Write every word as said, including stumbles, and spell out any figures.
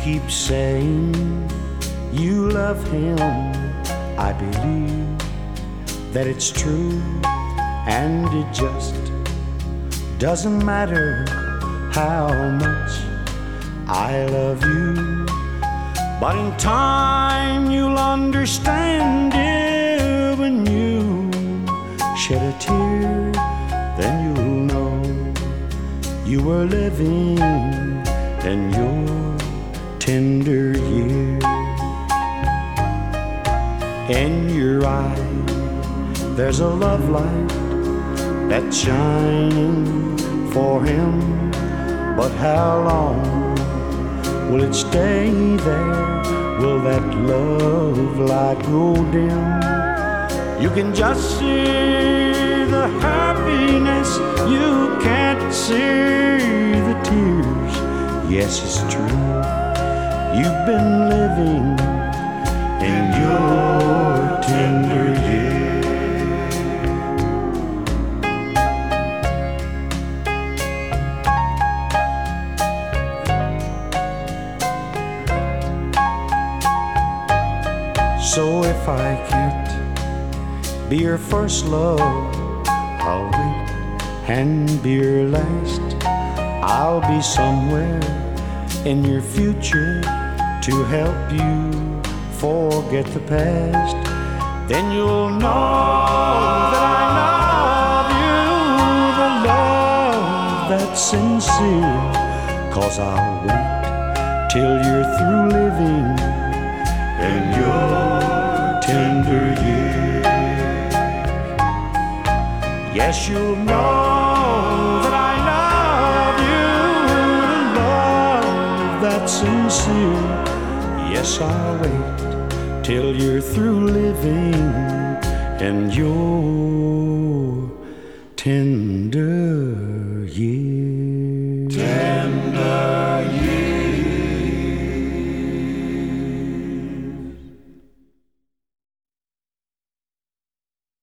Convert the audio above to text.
keep saying you love him. I believe that it's true, and it just doesn't matter how much I love you. But in time you'll understand it. When you shed a tear, then you'll know you were living in your tender years. In your eye there's a love light that's shining for him. But how long will it stay there? Will that love light grow dim? You can just see the happiness, you can't see the tears. Yes, it's true, you've been living in your tender years. So if I can't be your first love, I'll wait and be your last. I'll be somewhere in your future to help you forget the past. Then you'll know that I love you, the love that's sincere. 'Cause I'll wait till you're through living in your tender years. Yes, you'll know that I love you, the love that's sincere. Yes, I'll wait till you're through living in your tender